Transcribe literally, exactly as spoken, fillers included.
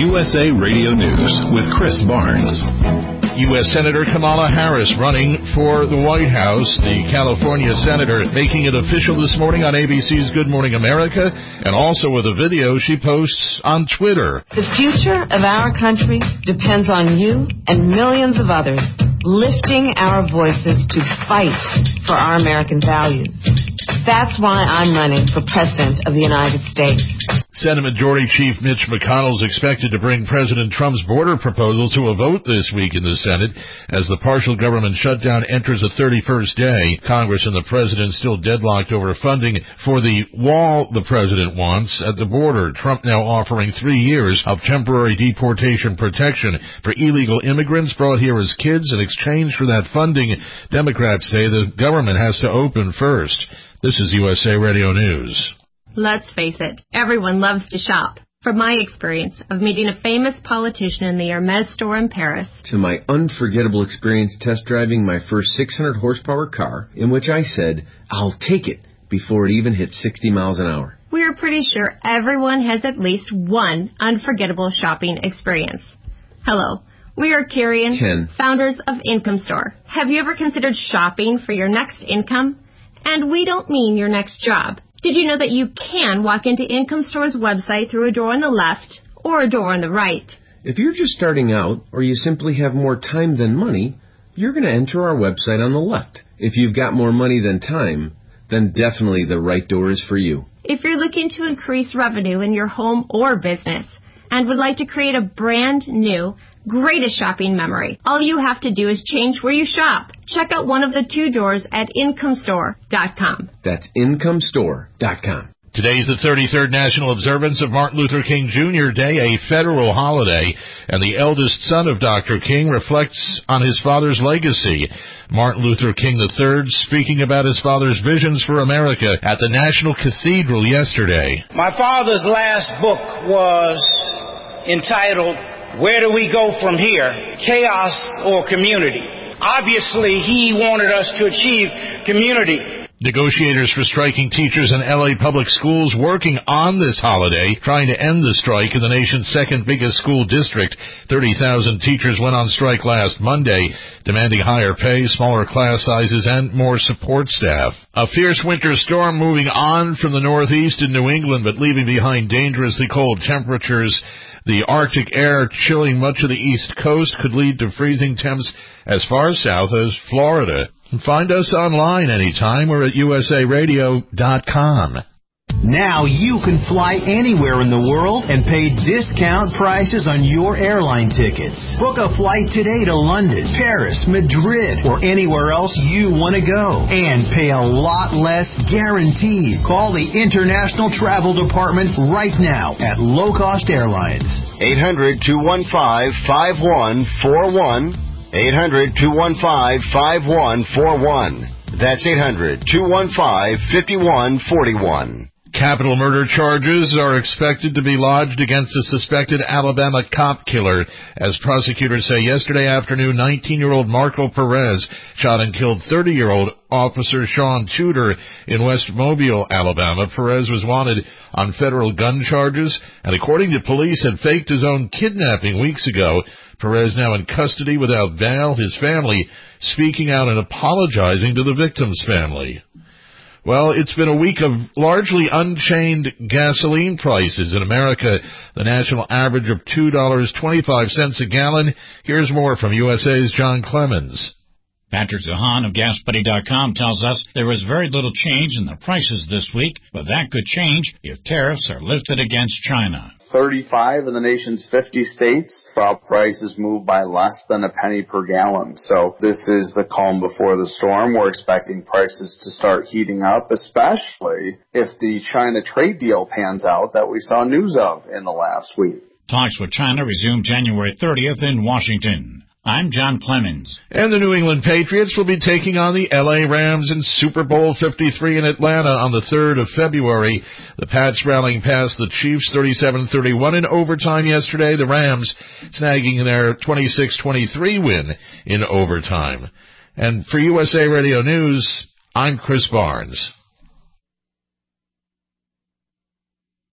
U S A Radio News with Chris Barnes. U S Senator Kamala Harris running for the White House. The California senator making it official this morning on A B C's Good Morning America, and also with a video she posts on Twitter. The future of our country depends on you and millions of others lifting our voices to fight for our American values. That's why I'm running for President of the United States. Senate Majority Chief Mitch McConnell is expected to bring President Trump's border proposal to a vote this week in the Senate as the partial government shutdown enters a thirty-first day. Congress and the president still deadlocked over funding for the wall the president wants at the border. Trump now offering three years of temporary deportation protection for illegal immigrants brought here as kids. In exchange for that funding, Democrats say the government has to open first. This is U S A Radio News. Let's face it, everyone loves to shop. From my experience of meeting a famous politician in the Hermes store in Paris, to my unforgettable experience test driving my first six hundred horsepower car, in which I said, I'll take it, before it even hit sixty miles an hour. We are pretty sure everyone has at least one unforgettable shopping experience. Hello, we are Carrie and Ken, founders of Income Store. Have you ever considered shopping for your next income? And we don't mean your next job. Did you know that you can walk into Income Store's website through a door on the left or a door on the right? If you're just starting out or you simply have more time than money, you're going to enter our website on the left. If you've got more money than time, then definitely the right door is for you. If you're looking to increase revenue in your home or business and would like to create a brand new, greatest shopping memory, all you have to do is change where you shop. Check out one of the two doors at income store dot com. That's income store dot com. Today's the thirty-third National Observance of Martin Luther King Junior Day, a federal holiday, and the eldest son of Doctor King reflects on his father's legacy. Martin Luther King the third speaking about his father's visions for America at the National Cathedral yesterday. My father's last book was entitled, Where Do We Go From Here? Chaos or Community? Obviously, he wanted us to achieve community. Negotiators for striking teachers in L A public schools working on this holiday, trying to end the strike in the nation's second biggest school district. thirty thousand teachers went on strike last Monday, demanding higher pay, smaller class sizes, and more support staff. A fierce winter storm moving on from the northeast in New England, but leaving behind dangerously cold temperatures. The Arctic air chilling much of the east coast could lead to freezing temps as far south as Florida. Find us online anytime. We're at U S A radio dot com. Now you can fly anywhere in the world and pay discount prices on your airline tickets. Book a flight today to London, Paris, Madrid, or anywhere else you want to go. And pay a lot less guaranteed. Call the International Travel Department right now at Low Cost Airlines. eight hundred, two one five, five one four one. eight hundred, two one five, five one four one. That's eight hundred, two one five, five one four one. Capital murder charges are expected to be lodged against the suspected Alabama cop killer. As prosecutors say, yesterday afternoon, nineteen-year-old Marco Perez shot and killed thirty-year-old Officer Sean Tudor in West Mobile, Alabama. Perez was wanted on federal gun charges, and according to police, had faked his own kidnapping weeks ago. Perez now in custody without bail, his family speaking out and apologizing to the victim's family. Well, it's been a week of largely unchained gasoline prices in America, the national average of two dollars and twenty-five cents a gallon. Here's more from U S A's John Clemens. Patrick Zahan of gas buddy dot com tells us there was very little change in the prices this week, but that could change if tariffs are lifted against China. thirty-five of the nation's fifty states saw prices move by less than a penny per gallon. So this is the calm before the storm. We're expecting prices to start heating up, especially if the China trade deal pans out that we saw news of in the last week. Talks with China resume January thirtieth in Washington. I'm John Clemens. And the New England Patriots will be taking on the L A Rams in Super Bowl fifty-three in Atlanta on the third of February. The Pats rallying past the Chiefs thirty-seven thirty-one in overtime yesterday. The Rams snagging their twenty-six twenty-three win in overtime. And for U S A Radio News, I'm Chris Barnes.